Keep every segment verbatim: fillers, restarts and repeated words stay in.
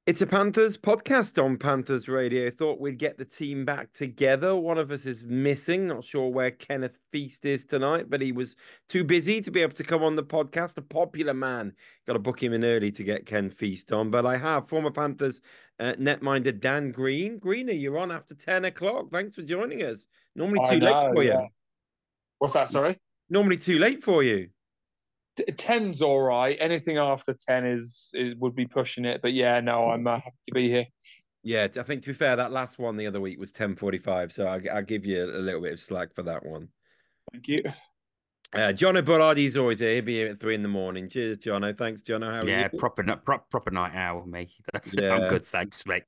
It's a Panthers podcast on Panthers Radio. Thought we'd get the team back together. One of us is missing. Not sure where Kenneth Feast is tonight, but he was too busy to be able to come on the podcast. A popular man. Got to book him in early to get Ken Feast on. But I have former Panthers uh, netminder Dan Green. Greener, you're on after ten o'clock. Thanks for joining us. Normally I too late know, for yeah. you. What's that, sorry? Normally too late for you. T- ten's all right. Anything after ten is, is would be pushing it. But yeah, no, I'm uh, happy to be here. Yeah, I think to be fair, that last one the other week was ten forty-five, so I, I'll give you a little bit of slack for that one. Thank you. Uh, Jono Berardi's always here. He'll be here at three in the morning. Cheers, Jono. Thanks, Jono. How are you? Yeah, proper n- prop, proper night owl, me. That's I'm Yeah. good, thanks, mate.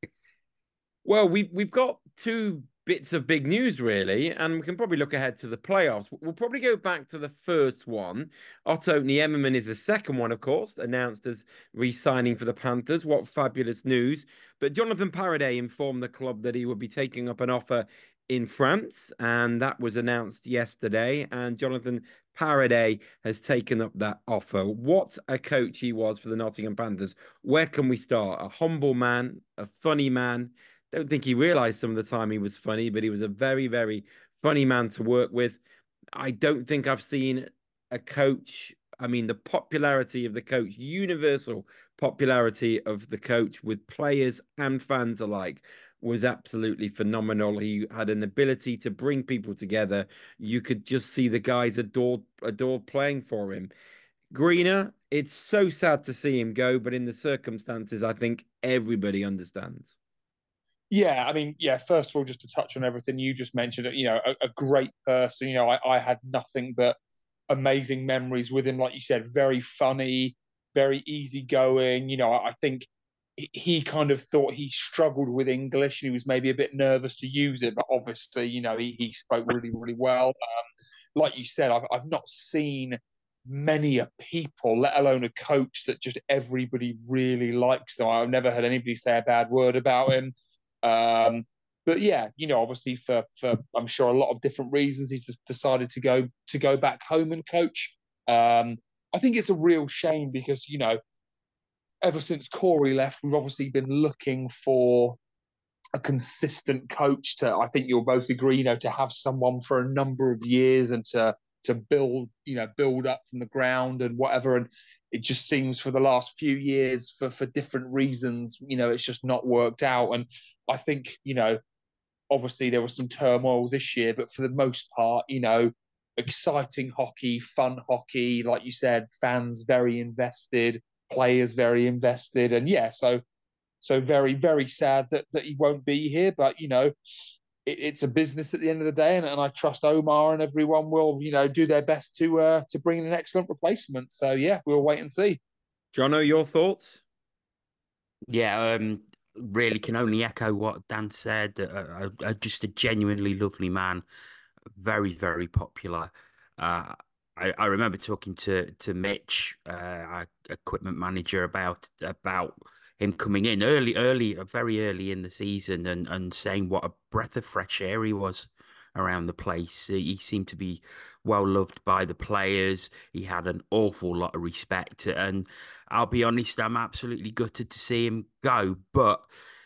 Well, we we've got two bits of big news really, and we can probably look ahead to the playoffs. We'll probably go back to the first one. Otto Niemann is the second one, of course, announced as re-signing for the Panthers. What fabulous news! But Jonathan Paraday informed the club that he would be taking up an offer in France, and that was announced yesterday. And Jonathan Paraday has taken up that offer. What a coach he was for the Nottingham Panthers. Where can we start? A humble man, a funny man. Don't think he realized some of the time he was funny, but he was a very, very funny man to work with. I don't think I've seen a coach. I mean, the popularity of the coach, universal popularity of the coach with players and fans alike was absolutely phenomenal. He had an ability to bring people together. You could just see the guys adored adored playing for him. Greener, it's so sad to see him go, but in the circumstances, I think everybody understands. Yeah, I mean, yeah, first of all, just to touch on everything you just mentioned, you know, a, a great person. You know, I, I had nothing but amazing memories with him. Like you said, very funny, very easygoing. You know, I, I think he, he kind of thought he struggled with English. He was maybe a bit nervous to use it, but obviously, you know, he, he spoke really, really well. Um, like you said, I've, I've not seen many a people, let alone a coach that just everybody really likes. So I've never heard anybody say a bad word about him. Um, but yeah, you know, obviously for for I'm sure a lot of different reasons, he's just decided to go to go back home and coach. Um, I think it's a real shame because you know, ever since Corey left, we've obviously been looking for a consistent coach to. I think you'll both agree, you know, to have someone for a number of years and to to build, you know, build up from the ground and whatever. And it just seems for the last few years, for for different reasons, you know, it's just not worked out. And I think, you know, obviously there was some turmoil this year, but for the most part, you know, exciting hockey, fun hockey, like you said, fans very invested, players very invested, and yeah, so so very very sad that that he won't be here, but you know, it, it's a business at the end of the day, and, and I trust Omar and everyone will you know do their best to uh, to bring in an excellent replacement. So yeah, we'll wait and see. Jono, your thoughts? Yeah, um, really can only echo what Dan said. Uh, uh, just a genuinely lovely man, very, very popular. Uh, I, I remember talking to to Mitch, uh, our equipment manager, about about him coming in early, early, very early in the season, and and saying what a breath of fresh air he was around the place. He seemed to be well loved by the players. He had an awful lot of respect, and I'll be honest, I'm absolutely gutted to see him go, but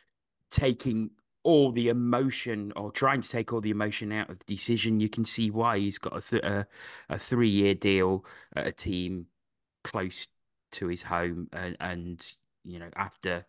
taking all the emotion or trying to take all the emotion out of the decision, you can see why he's got a th a, a three year deal at a team close to his home, and, and you know, after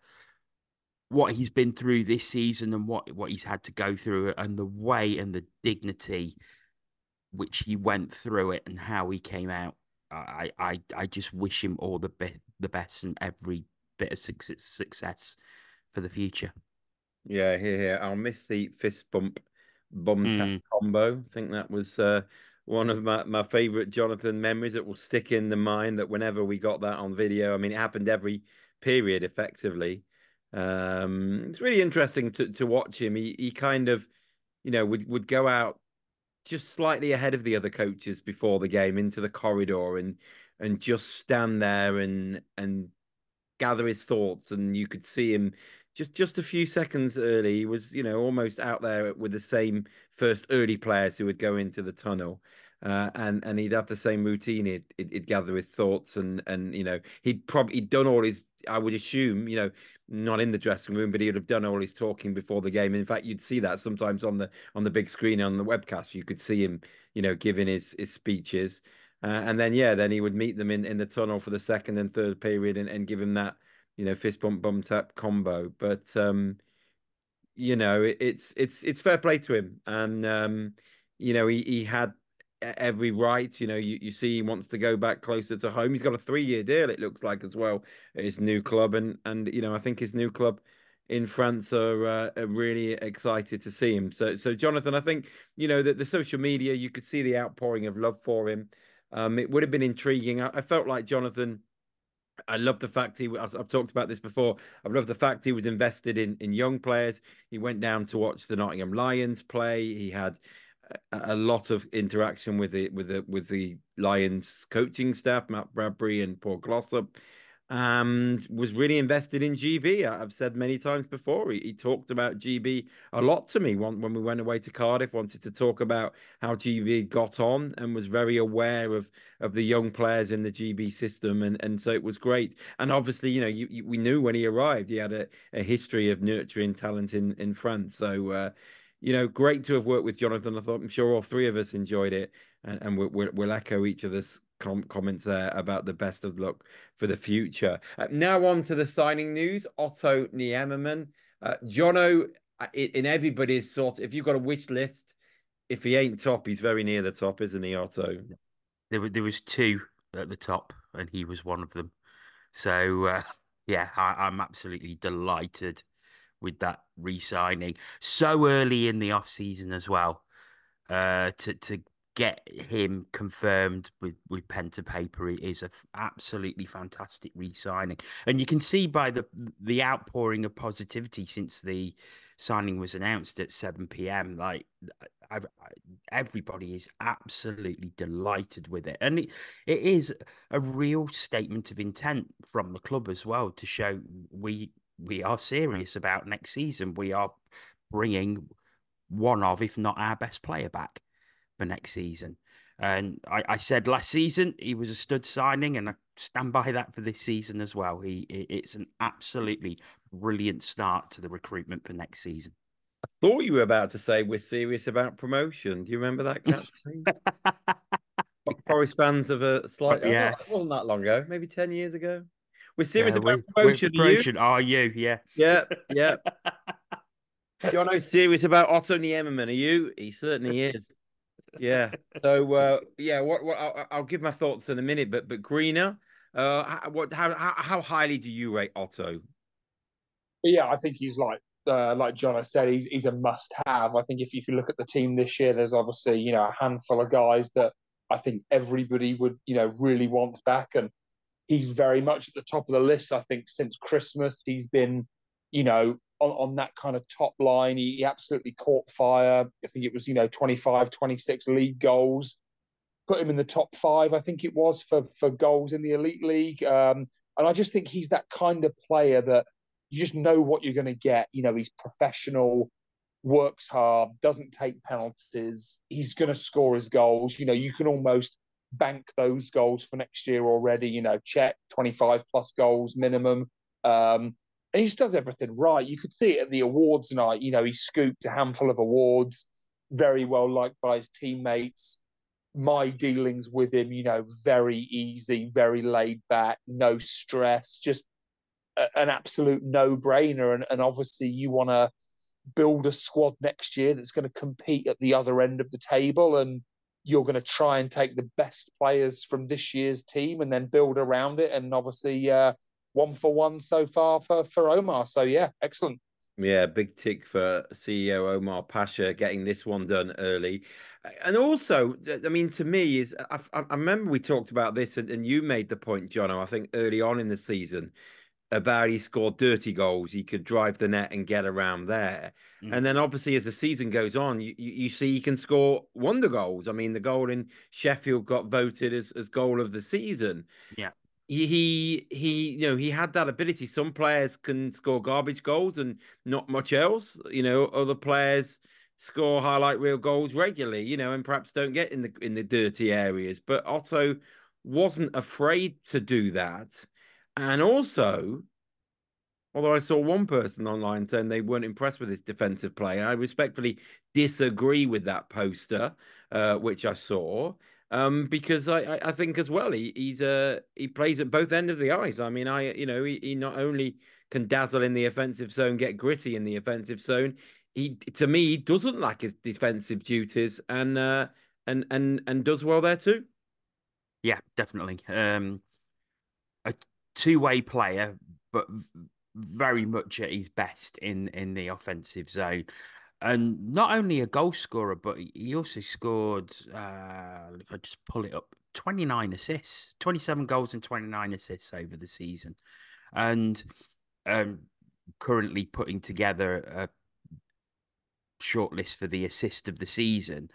what he's been through this season and what what he's had to go through and the way and the dignity which he went through it and how he came out. I I I just wish him all the be the best and every bit of success success for the future. Yeah, here, here. I'll miss the fist bump bum tap Mm. combo. I think that was uh, one of my, my favorite Jonathan memories that will stick in the mind that whenever we got that on video, I mean, it happened every period effectively. Um, it's really interesting to, to watch him. He, he kind of, you know, would, would go out just slightly ahead of the other coaches before the game into the corridor and and just stand there and and gather his thoughts, and you could see him just just a few seconds early. He was, you know, almost out there with the same first early players who would go into the tunnel. uh, and and he'd have the same routine. He'd, he'd, he'd gather his thoughts, and and you know he'd probably he'd done all his. I would assume, you know, not in the dressing room, but he would have done all his talking before the game. In fact, you'd see that sometimes on the on the big screen on the webcast. You could see him, you know, giving his his speeches, uh, and then yeah, then he would meet them in in the tunnel for the second and third period, and, and give him that, you know, fist bump bum tap combo. But um, you know, it, it's it's it's fair play to him, and um, you know, he he had e- every right. You know, you, you see he wants to go back closer to home. He's got a three year deal, it looks like, as well at his new club, and and you know, I think his new club in France are, uh, are really excited to see him. So so Jonathan, I think you know that the social media, you could see the outpouring of love for him. Um, it would have been intriguing. I, I felt like Jonathan. I love the fact he. I've, I've talked about this before. I love the fact he was invested in in young players. He went down to watch the Nottingham Lions play. He had a, a lot of interaction with the with the with the Lions coaching staff, Matt Bradbury and Paul Glossop, and was really invested in G B. I- I've said many times before. He, he talked about G B a lot to me when, when we went away to Cardiff. Wanted to talk about how G B got on and was very aware of of the young players in the G B system, and and so it was great. And obviously, you know, you, you, we knew when he arrived, he had a, a history of nurturing talent in in France. So, uh, you know, great to have worked with Jonathan. I thought I'm sure all three of us enjoyed it, and, and we'll, we'll, we'll echo each other's com comments there about the best of luck for the future. Uh, now on to the signing news. Otto Niememan, uh, Jono, uh, in, in everybody's sort. If you've got a wish list, if he ain't top, he's very near the top, isn't he, Otto? There were there was two at the top, and he was one of them. So uh, yeah, I, I'm absolutely delighted with that re-signing so early in the off season as well. Uh, to to get him confirmed with with pen to paper is a f- absolutely fantastic re-signing, and you can see by the the outpouring of positivity since the signing was announced at seven p m. Like I've, I, everybody is absolutely delighted with it, and it, it is a real statement of intent from the club as well to show we we are serious about next season. We are bringing one of, if not our best player back for next season. And I, I said last season he was a stud signing, and I stand by that for this season as well. He it's an absolutely brilliant start to the recruitment for next season. I thought you were about to say we're serious about promotion. Do you remember that catchphrase? Forest fans of a slight. Oh, no, it Yes. wasn't that long ago. Maybe ten years ago. We're serious Yeah, about we we're promotion. Are you? promotion. Are you? Yes. Yeah, yeah. Jono's serious about Otto Niememan. Are you? He certainly is. Yeah. So uh, yeah, what what I'll, I'll give my thoughts in a minute, but but Greener, uh, how, what how how how highly do you rate Otto? But yeah, I think he's like uh, like John has said, he's he's a must have. I think if you, if you look at the team this year, there's obviously you know a handful of guys that I think everybody would you know really want back, and he's very much at the top of the list. I think since Christmas, he's been you know on, on that kind of top line. He, he absolutely caught fire. I think it was you know twenty-five, twenty-six league goals. Put him in the top five, I think it was, for for goals in the elite league. Um, and I just think he's that kind of player that you just know what you're going to get. You know, he's professional, works hard, doesn't take penalties. He's going to score his goals. You know, you can almost bank those goals for next year already. You know, check twenty-five plus goals minimum. Um, and he just does everything right. You could see it at the awards night. You know, he scooped a handful of awards, very well liked by his teammates. My dealings with him, you know, very easy, very laid back, no stress, just a, an absolute no brainer. And, and obviously, you want to build a squad next year that's going to compete at the other end of the table. And you're going to try and take the best players from this year's team and then build around it. And obviously, uh, one for one so far for, for Omar. So, yeah, excellent. Yeah, big tick for C E O Omar Pasha getting this one done early. And also, I mean, to me, is I, I remember we talked about this, and, and you made the point, Jono, I think early on in the season, about he scored dirty goals. He could drive the net and get around there. Mm. And then obviously, as the season goes on, you, you, you see he can score wonder goals. I mean, the goal in Sheffield got voted as, as goal of the season. Yeah. He he you know he had that ability. Some players can score garbage goals and not much else. You know, other players score highlight reel goals regularly, you know, and perhaps don't get in the in the dirty areas. But Otto wasn't afraid to do that. And also, although I saw one person online saying they weren't impressed with his defensive play, I respectfully disagree with that poster, uh, which I saw. Um, because I, I, I think as well he he's uh he plays at both ends of the ice. I mean, I you know he, he not only can dazzle in the offensive zone, get gritty in the offensive zone. He to me he doesn't lack his defensive duties and uh and and and does well there too. Yeah, definitely. Um, a two-way player, but very much at his best in in the offensive zone. And not only a goal scorer, but he also scored, uh, if I just pull it up, twenty-nine assists, twenty-seven goals and twenty-nine assists over the season. And um, currently putting together a shortlist for the assist of the season.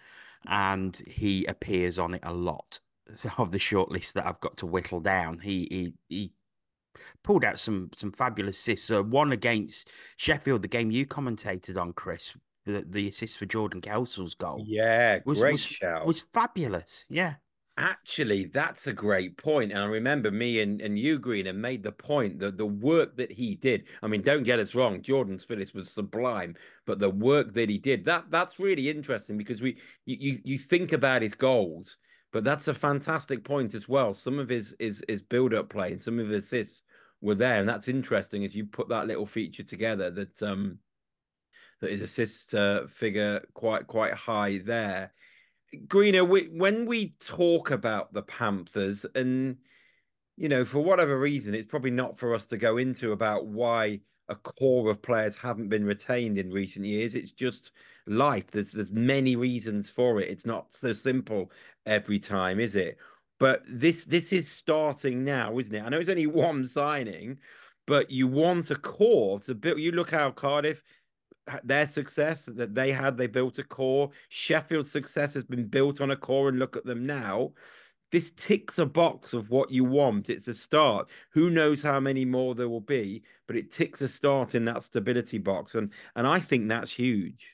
And he appears on it a lot of the shortlist that I've got to whittle down. He he he pulled out some some fabulous assists. Uh, one against Sheffield, the game you commentated on, Chris, the, the assist for Jordan Kelsel's goal Yeah, was great was shout. was fabulous. Yeah. Actually, that's a great point. And I remember me and, and you, Green, and made the point that the work that he did. I mean, don't get us wrong, Jordan's finish was sublime, but the work that he did, that that's really interesting because we you you, you think about his goals, but that's a fantastic point as well. Some of his his, his build-up play and some of his assists were there. And that's interesting as you put that little feature together that um that his assist uh, figure quite quite high there. Greener, we, when we talk about the Panthers, and you know, for whatever reason, it's probably not for us to go into about why a core of players haven't been retained in recent years. It's just life. There's there's many reasons for it. It's not so simple every time, is it? But this this is starting now, isn't it? I know it's only one signing, but you want a core to build. You look how Cardiff their success that they had, they built a core. Sheffield's success has been built on a core, and look at them now. This ticks a box of what you want. It's a start. Who knows how many more there will be, but it ticks a start in that stability box, and and I think that's huge.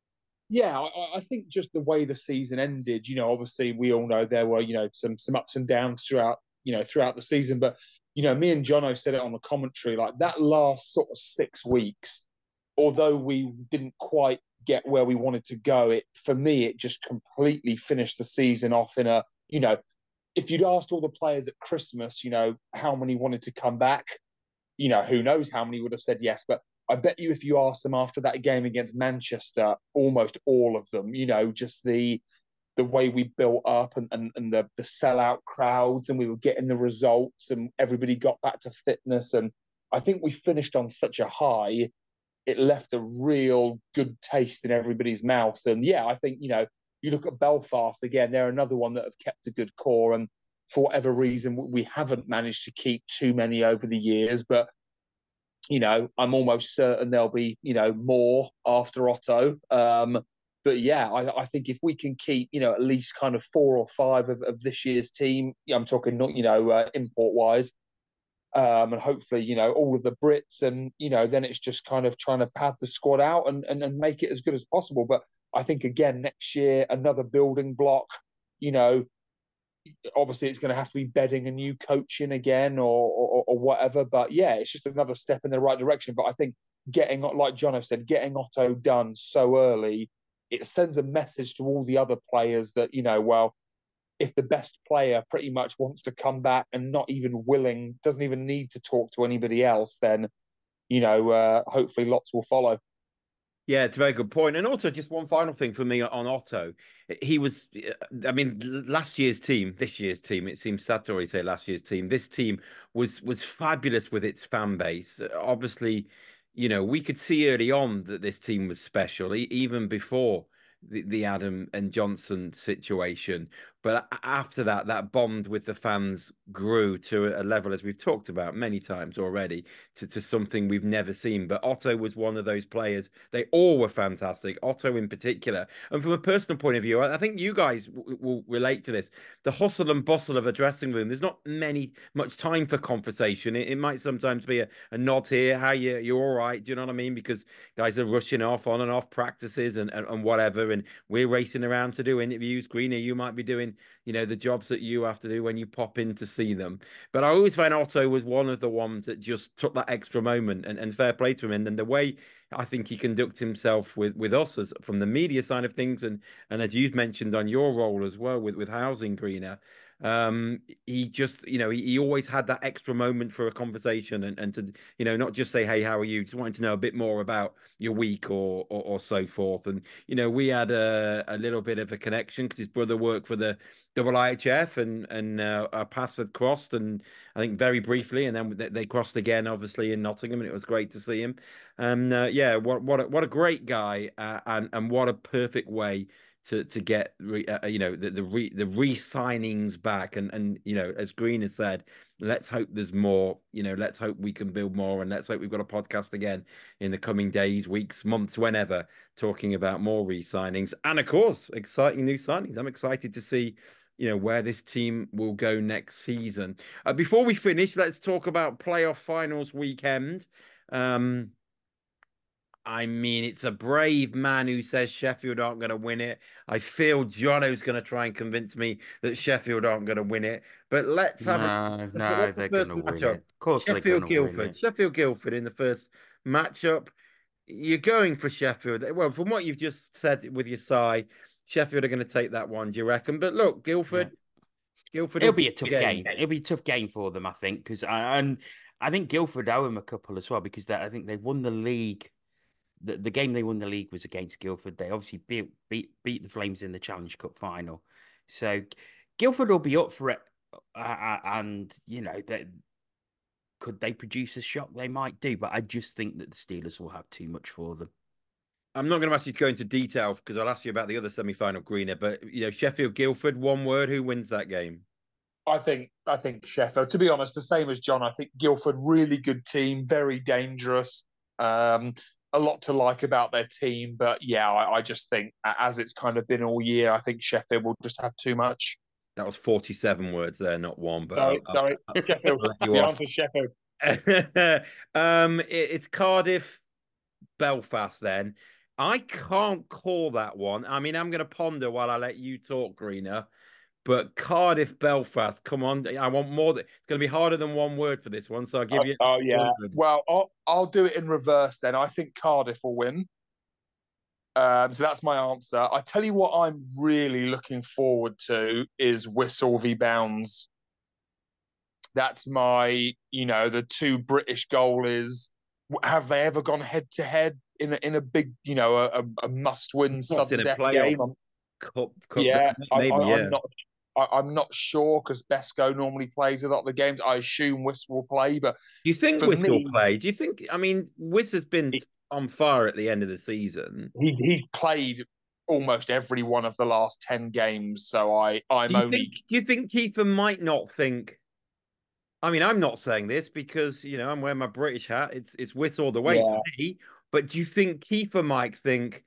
Yeah, I, I think just the way the season ended, you know, obviously we all know there were, you know, some some ups and downs throughout, you know, throughout the season. But, you know, me and Jono said it on the commentary, like that last sort of six weeks, although we didn't quite get where we wanted to go, it for me, it just completely finished the season off in a, you know, if you'd asked all the players at Christmas, you know, how many wanted to come back, you know, who knows how many would have said yes. But I bet you if you asked them after that game against Manchester, almost all of them, you know, just the the way we built up and, and, and the, the sellout crowds and we were getting the results and everybody got back to fitness. And I think we finished on such a high, it left a real good taste in everybody's mouth. And yeah, I think, you know, you look at Belfast again, they're another one that have kept a good core. And for whatever reason, we haven't managed to keep too many over the years. But, you know, I'm almost certain there'll be, you know, more after Otto. Um, but yeah, I, I think if we can keep, you know, at least kind of four or five of, of this year's team, I'm talking not, you know, uh, import wise, um, and hopefully, you know, all of the Brits, and you know, then it's just kind of trying to pad the squad out and, and and make it as good as possible. But I think again next year another building block. You know, obviously it's going to have to be bedding a new coach in again or, or or whatever. But yeah, it's just another step in the right direction. But I think getting, like Jono said, getting Otto done so early, it sends a message to all the other players that, you know, well, if the best player pretty much wants to come back and not even willing, doesn't even need to talk to anybody else, then, you know, uh, hopefully lots will follow. Yeah, it's a very good point. And also, just one final thing for me on Otto. He was, I mean, last year's team, this year's team, it seems sad to already say last year's team. This team was was fabulous with its fan base. Obviously, you know, we could see early on that this team was special, even before the, the Adam and Johnson situation. But after that, that bond with the fans grew to a level, as we've talked about many times already, to, to something we've never seen. But Otto was one of those players. They all were fantastic, Otto in particular. And from a personal point of view, I think you guys will relate to this. The hustle and bustle of a dressing room, there's not many much time for conversation. It, it might sometimes be a, a nod here, how you, you're all right, do you know what I mean? Because guys are rushing off on and off practices and, and, and whatever. And we're racing around to do interviews. Greener, you might be doing you know, the jobs that you have to do when you pop in to see them. But I always found Otto was one of the ones that just took that extra moment and, and fair play to him. And then the way I think he conducts himself with, with us as from the media side of things, and and as you've mentioned on your role as well with, with Housing Greener, um, he just, you know, he, he always had that extra moment for a conversation and, and to, you know, not just say, hey, how are you? Just wanting to know a bit more about your week or or, or so forth. And, you know, we had a, a little bit of a connection because his brother worked for the double I H F and and uh, our paths had crossed, and I think very briefly, and then they, they crossed again, obviously in Nottingham, and it was great to see him. And uh, yeah, what what a, what a great guy, uh, and and what a perfect way to to get re, uh, you know the the re, the re-signings back, and and you know as Green has said, let's hope there's more. You know, let's hope we can build more, and let's hope we've got a podcast again in the coming days, weeks, months, whenever, talking about more re-signings and of course exciting new signings. I'm excited to see you know, where this team will go next season. Uh, before we finish, let's talk about playoff finals weekend. Um, I mean, it's a brave man who says Sheffield aren't going to win it. I feel Jono's going to try and convince me that Sheffield aren't going to win it. But let's have a No, what's the, no, what's the they're first gonna win it. matchup? Of course, they're Sheffield gonna win Guildford. it. Sheffield Guildford in the first matchup. You're going for Sheffield. Well, from what you've just said with your side, Sheffield are going to take that one, do you reckon? But look, Yeah. Guildford, Guildford It'll will be be a tough game. game. It'll be a tough game for them, I think, because I and I think Guildford owe him a couple as well because they, I think they won the league. The, the game they won the league was against Guildford. They obviously beat beat beat the Flames in the Challenge Cup final, so Guildford will be up for it. Uh, and you know that could they produce a shock? They might do, but I just think that the Steelers will have too much for them. I'm not going to ask you to go into detail because I'll ask you about the other semi-final, Greener. But you know, Sheffield Guildford, one word, who wins that game? I think I think Sheffield. To be honest, the same as John. I think Guildford, really good team, very dangerous. Um, a lot to like about their team, but yeah, I, I just think as it's kind of been all year, I think Sheffield will just have too much. That was forty-seven words there, not one. But I'll, Sorry, I'll, sorry, I'll Sheffield. let you The off. answer is Sheffield. um, it, it's Cardiff, Belfast. Then I can't call that one. I mean, I'm going to ponder while I let you talk, Greener. But Cardiff, Belfast, come on. I want more. It's going to be harder than one word for this one. So I'll give Oh, you oh yeah. one word. Well, I'll, I'll do it in reverse then. I think Cardiff will win. Um, so that's my answer. I tell you what, I'm really looking forward to is Whistle v Bounds. That's my, you know, the two British goalies. Have they ever gone head to head in a, in a big, you know, a, a must-win Not in sudden a death playoff game? I'm, cup, cup yeah, I, maybe, I, yeah. I'm not. I, I'm not sure because Besco normally plays a lot of the games. I assume Whistle will play, but Do you think for Whistle me, play? Do you think? I mean, Wiss has been it, on fire at the end of the season. he he's played almost every one of the last ten games. So I Do I'm you think? only Do you think Kiefer might not think? I mean, I'm not saying this because you know I'm wearing my British hat. It's it's Wiss all the way for yeah. me. But do you think Kiefer might think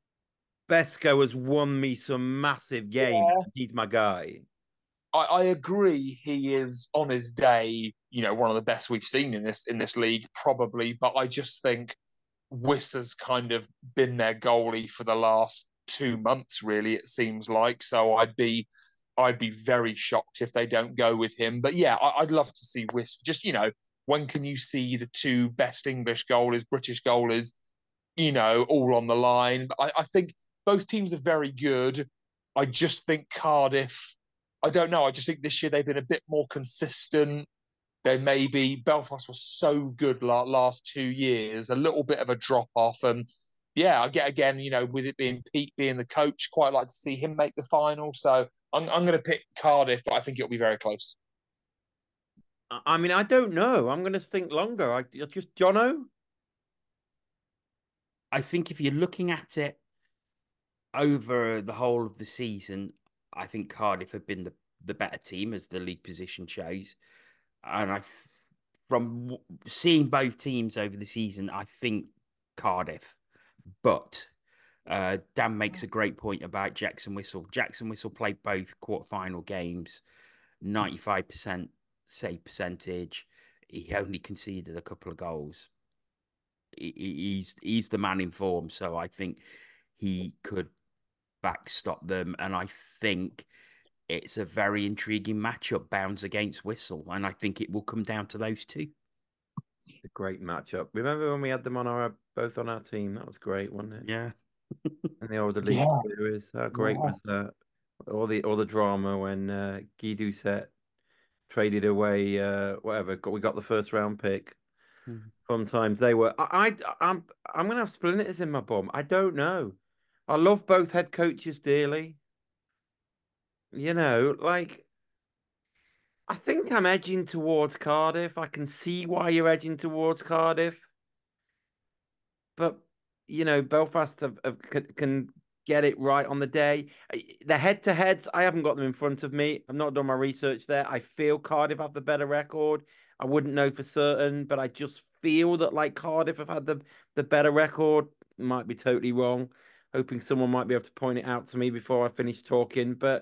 Besco has won me some massive game? Yeah. He's my guy. I, I agree he is on his day, you know, one of the best we've seen in this in this league, probably. But I just think Wiss has kind of been their goalie for the last two months, really, it seems like. So I'd be I'd be very shocked if they don't go with him. But yeah, I, I'd love to see Wiss. Just, you know, when can you see the two best English goalies, British goalies, you know, all on the line? I, I think both teams are very good. I just think Cardiff, I don't know. I just think this year they've been a bit more consistent. They maybe Belfast was so good last two years, a little bit of a drop off. And yeah, I get again, you know, with it being Pete being the coach, quite like to see him make the final. So I'm I'm going to pick Cardiff, but I think it'll be very close. I mean, I don't know. I'm going to think longer. I just Jono. I think if you're looking at it over the whole of the season, I think Cardiff have been the, the better team, as the league position shows. And I, from seeing both teams over the season, I think Cardiff. But uh, Dan makes a great point about Jackson Whistle. Jackson Whistle played both quarterfinal games, ninety-five percent save percentage. He only conceded a couple of goals. He's he's the man in form, so I think he could backstop them. And I think it's a very intriguing matchup, Bounds against Whistle, and I think it will come down to those two. A great matchup. Remember when we had them on our both on our team? That was great, wasn't it? Yeah. And the older league Yeah. series. How great Yeah. was that? All the all the drama when uh, Guy Doucet traded away uh, whatever. Got we got the first round pick. Mhm. Sometimes they were. I, I I'm I'm gonna have splinters in my bum. I don't know. I love both head coaches dearly. You know, like I think I'm edging towards Cardiff. I can see why you're edging towards Cardiff, but you know, Belfast have, have, can, can get it right on the day. The head-to-heads, I haven't got them in front of me. I've not done my research there. I feel Cardiff have the better record. I wouldn't know for certain, but I just feel that like Cardiff have had the the better record. Might be totally wrong. Hoping someone might be able to point it out to me before I finish talking. But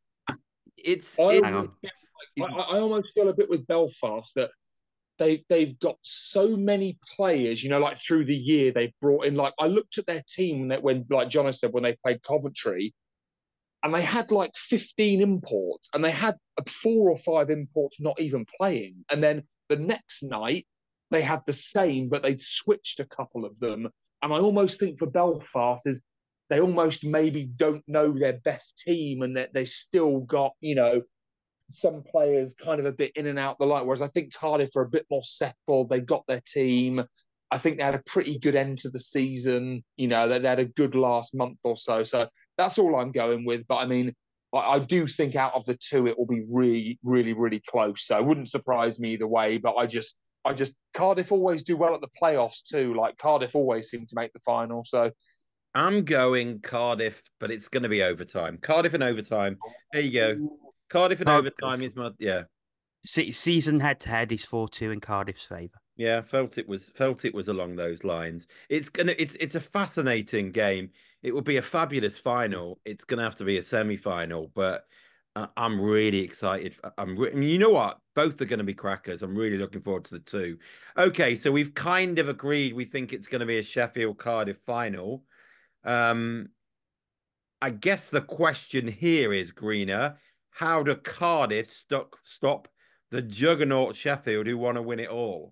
it's I it, Hang almost on. feel like, I, I almost feel a bit with Belfast that they they've got so many players, you know, like through the year they brought in. Like I looked at their team that when, like John said, when they played Coventry, and they had like fifteen imports, and they had four or five imports not even playing, and then the next night they had the same, but they'd switched a couple of them. And I almost think for Belfast is they almost maybe don't know their best team, and that they still got, you know, some players kind of a bit in and out the light. Whereas I think Cardiff are a bit more settled. They got their team. I think they had a pretty good end to the season. You know, they, they had a good last month or so. So that's all I'm going with. But I mean, I, I do think out of the two, it will be really, really, really close. So it wouldn't surprise me either way. But I just, I just, Cardiff always do well at the playoffs too. Like Cardiff always seem to make the final. So I'm going Cardiff, but it's going to be overtime. Cardiff in overtime. There you go. Cardiff in overtime is my yeah. Season head to head is four two in Cardiff's favour. Yeah, felt it was felt it was along those lines. It's gonna it's it's a fascinating game. It will be a fabulous final. It's gonna have to be a semi-final, but uh, I'm really excited. I'm re- I mean, you know what? Both are going to be crackers. I'm really looking forward to the two. Okay, so we've kind of agreed we think it's going to be a Sheffield Cardiff final. Um, I guess the question here is, Greener, how do Cardiff stop stop the juggernaut Sheffield who want to win it all?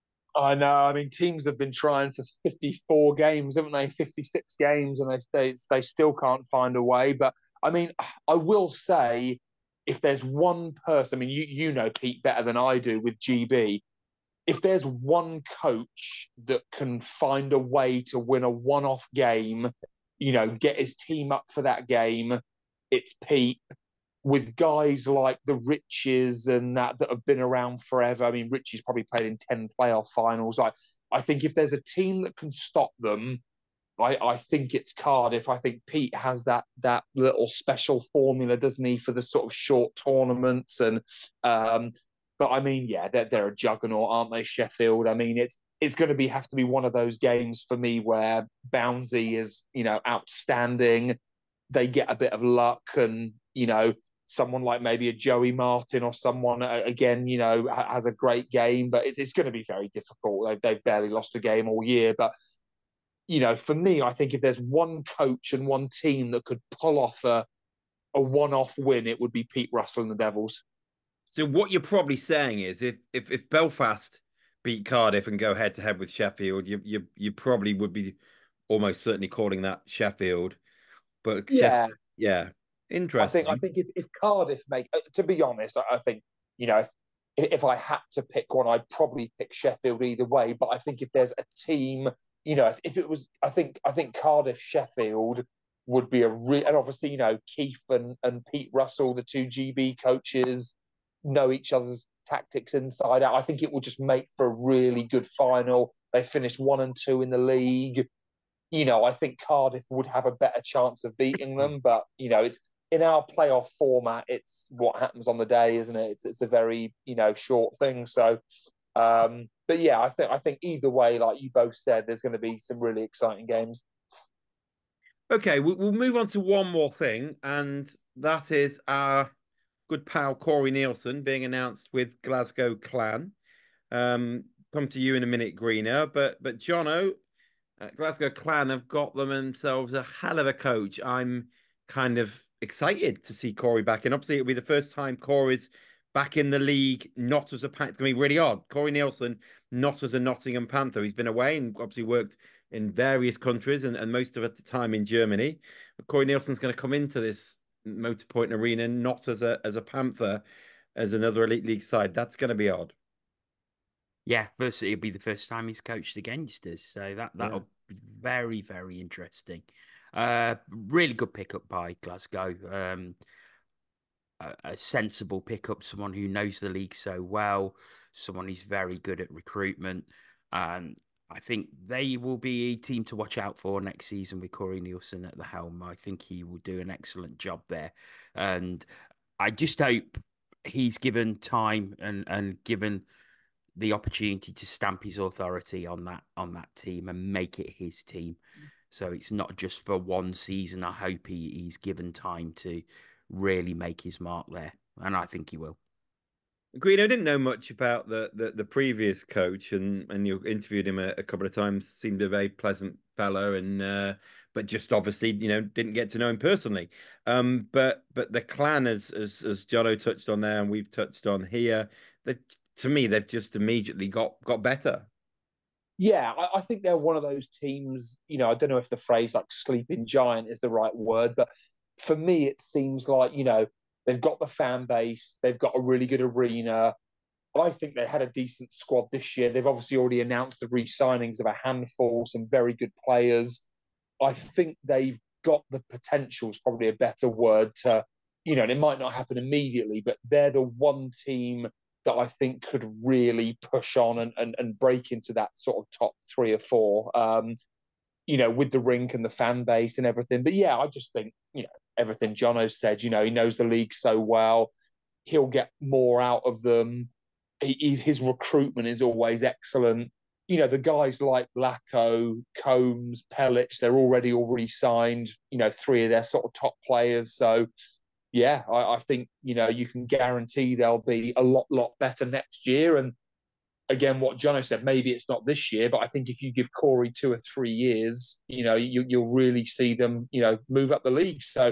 I know. I mean, teams have been trying for fifty-four games, haven't they? fifty-six games, and they they, they still can't find a way. But I mean, I will say, if there's one person, I mean, you you know Pete better than I do with G B. If there's one coach that can find a way to win a one-off game, you know, get his team up for that game, it's Pete. With guys like the Riches and that that have been around forever. I mean, Richie's probably played in ten playoff finals. I, I think if there's a team that can stop them, I, I think it's Cardiff. I think Pete has that that little special formula, doesn't he, for the sort of short tournaments and um, but I mean, yeah, they're they're a juggernaut, aren't they, Sheffield? I mean, it's it's going to be have to be one of those games for me where Bouncy is, you know, outstanding. They get a bit of luck, and you know, someone like maybe a Joey Martin or someone uh, again, you know, has a great game, but it's it's going to be very difficult. They've they've barely lost a game all year, but you know, for me, I think if there's one coach and one team that could pull off a a one-off win, it would be Pete Russell and the Devils. So what you're probably saying is if if, if Belfast beat Cardiff and go head to head with Sheffield, you you you probably would be almost certainly calling that Sheffield. But Yeah, Sheffield, yeah, I think I interesting. think if, if Cardiff make, uh, to be honest, I, I think you know if if I had to pick one, I'd probably pick Sheffield either way. But I think if there's a team, you know, if, if it was, I think I think Cardiff Sheffield would be a real, and obviously you know Keith and, and Pete Russell, the two G B coaches, know each other's tactics inside out. I think it will just make for a really good final. They finished one and two in the league. You know, I think Cardiff would have a better chance of beating them, but you know, it's in our playoff format, it's what happens on the day, isn't it? It's it's a very, you know, short thing. So, um, but yeah, I think I think either way, like you both said, there's going to be some really exciting games. Okay, we'll, we'll move on to one more thing, and that is our good pal Corey Nielsen being announced with Glasgow Clan. Um, come to you in a minute, Greener, but but Jono, uh, Glasgow Clan have got them themselves a hell of a coach. I'm kind of excited to see Corey back, and obviously it'll be the first time Corey's back in the league, not as a Pan- it's going to be really odd. Corey Nielsen, not as a Nottingham Panther. He's been away and obviously worked in various countries and, and most of the time in Germany. But Corey Nielsen's going to come into this Motorpoint Arena not as a as a Panther, as another elite league side. That's going to be odd. Yeah, first it'll be the first time he's coached against us, so that that'll Yeah. be very very interesting. Uh, really good pickup by Glasgow. Um, a, a sensible pickup, someone who knows the league so well, someone who's very good at recruitment, and I think they will be a team to watch out for next season with Corey Nielsen at the helm. I think he will do an excellent job there, and I just hope he's given time and and given the opportunity to stamp his authority on that on that team and make it his team. So it's not just for one season. I hope he, he's given time to really make his mark there, and I think he will. Green, I didn't know much about the the, the previous coach, and and you interviewed him a, a couple of times. Seemed a very pleasant fellow, and uh, but just obviously, you know, didn't get to know him personally. Um, but but the clan, as as as Jono touched on there, and we've touched on here, that to me they've just immediately got got better. Yeah, I, I think they're one of those teams. You know, I don't know if the phrase like sleeping giant is the right word, but for me, it seems like, you know, they've got the fan base, they've got a really good arena. I think they had a decent squad this year. They've obviously already announced the re-signings of a handful, some very good players. I think they've got the potential, is probably a better word to, you know, and it might not happen immediately, but they're the one team that I think could really push on and, and, and break into that sort of top three or four, um, you know, with the rink and the fan base and everything. But yeah, I just think, you know, everything Jono said, you know, he knows the league so well. He'll get more out of them. He, his recruitment is always excellent. You know, the guys like Lacko, Combs, Pelic, they're already already signed, you know, three of their sort of top players. So, yeah, I, I think, you know, you can guarantee they'll be a lot, lot better next year. And again, what Jono said, maybe it's not this year, but I think if you give Corey two or three years, you know, you, you'll really see them, you know, move up the league. So,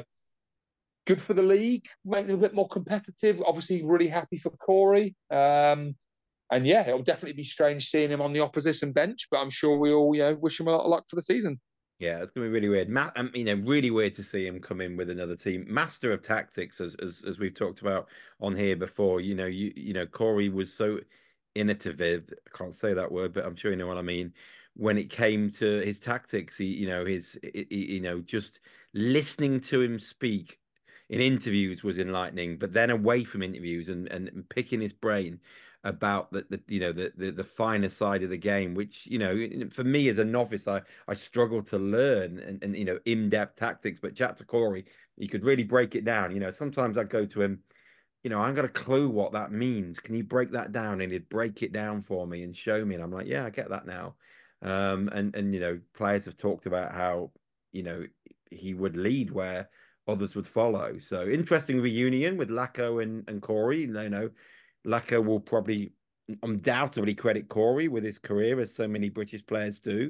good for the league, make them a bit more competitive. Obviously, really happy for Corey. Um, and yeah, it'll definitely be strange seeing him on the opposition bench, but I'm sure we all, you know, wish him a lot of luck for the season. Yeah, it's gonna be really weird. Matt, um, you know, really weird to see him come in with another team. Master of tactics, as as as we've talked about on here before. You know, you you know, Corey was so innovative. I can't say that word, but I'm sure you know what I mean. When it came to his tactics, he, you know, his, he, you know, just listening to him speak in interviews was enlightening, but then away from interviews and and, and picking his brain about the, the you know the, the the finer side of the game, which you know for me as a novice, I I struggle to learn and, and you know in-depth tactics. But chat to Corey, he could really break it down. You know, sometimes I'd go to him, you know, I ain't got a clue what that means. Can you break that down? And he'd break it down for me and show me. And I'm like, yeah, I get that now. Um, and and you know, players have talked about how you know he would lead where others would follow. So interesting reunion with Lacko and and Corey. You know, Lacko will probably undoubtedly credit Corey with his career, as so many British players do.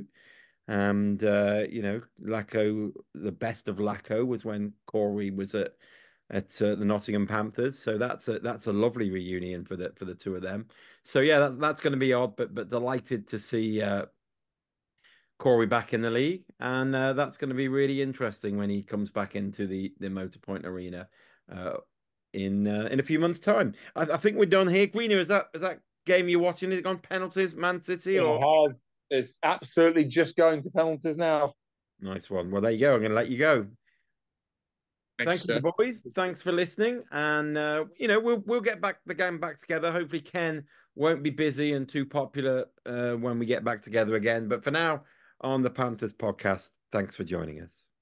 And uh, you know, Lacko, the best of Lacko was when Corey was at at uh, the Nottingham Panthers. So that's a that's a lovely reunion for the for the two of them. So yeah, that's that's going to be odd, but but delighted to see uh, Corey back in the league, and uh, that's going to be really interesting when he comes back into the the Motorpoint Arena uh, in uh, in a few months' time. I, I think we're done here. Greener, is that is that game you're watching? Is it gone penalties, Man City, or Yeah, it's absolutely just going to penalties now. nice one? Well, there you go. I'm going to let you go. Thank Thank you, you, sir. boys. Thanks for listening, and uh, you know we'll we'll get back the game back together. Hopefully, Ken won't be busy and too popular uh, when we get back together again. But for now, on the Panthers podcast, thanks for joining us.